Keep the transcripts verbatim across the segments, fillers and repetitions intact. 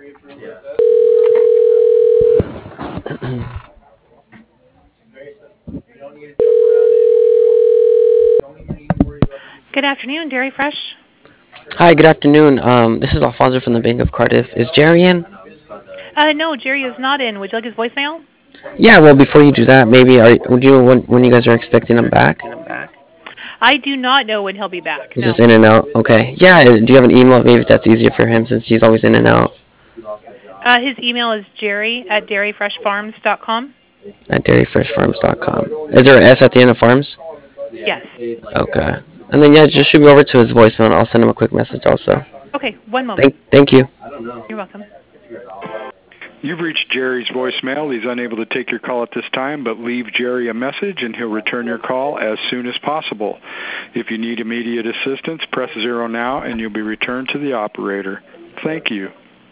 Good afternoon, Dairy Fresh. Hi, good afternoon. Um, this is Alfonso from the Bank of Cardiff. Is Jerry in? Uh, no, Jerry is not in. Would you like his voicemail? Yeah. Well, before you do that, maybe are would you know when when you guys are expecting him back? I do not know when he'll be back. He's No. just in and out. Okay. Yeah. Do you have an email? Maybe that's easier for him since he's always in and out Uh, his email is jerry at dairy fresh farms dot com. at dairy fresh farms dot com. Is there an S at the end of farms? Yes. Okay. And then yeah, just shoot me over to his voicemail, and I'll send him a quick message also. Okay, one moment. Thank thank you. You're welcome. You've reached Jerry's voicemail. He's unable to take your call at this time, but leave Jerry a message and he'll return your call as soon as possible. If you need immediate assistance, press zero now and you'll be returned to the operator. Thank you.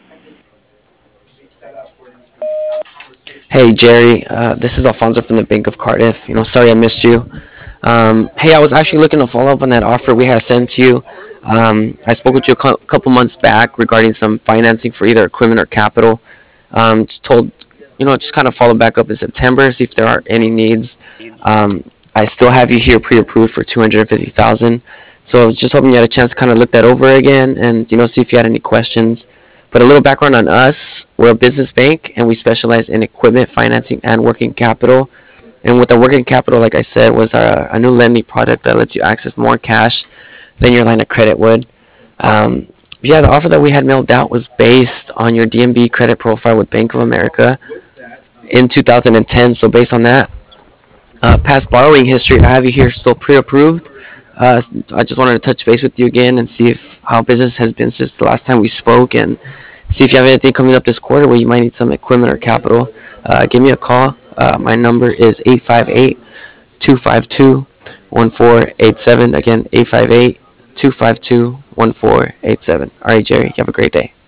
Hey Jerry, uh, this is Alfonso from the Bank of Cardiff. You know, sorry I missed you. Um, hey, I was actually looking to follow up on that offer we had sent to you. Um, I spoke with you a cou- couple months back regarding some financing for either equipment or capital. Um, just told, you know, just kind of follow back up in September, see if there are any needs. Um, I still have you here pre-approved for two hundred fifty thousand dollars. So I was just hoping you had a chance to kind of look that over again and, you know, see if you had any questions. But a little background on us, we're a business bank and we specialize in equipment financing and working capital. And with the working capital, like I said, was a, a new lending product that lets you access more cash than your line of credit would. Um, yeah, the offer that we had mailed out was based on your D M B credit profile with Bank of America in two thousand ten. So based on that, uh, past borrowing history, I have you here still pre-approved. Uh, I just wanted to touch base with you again and see if how business has been since the last time we spoke, and see if you have anything coming up this quarter where you might need some equipment or capital. Uh, give me a call. Uh, my number is eight five eight, two five two, one four eight seven. Again, eight five eight, two five two, one four eight seven. All right, Jerry, you have a great day.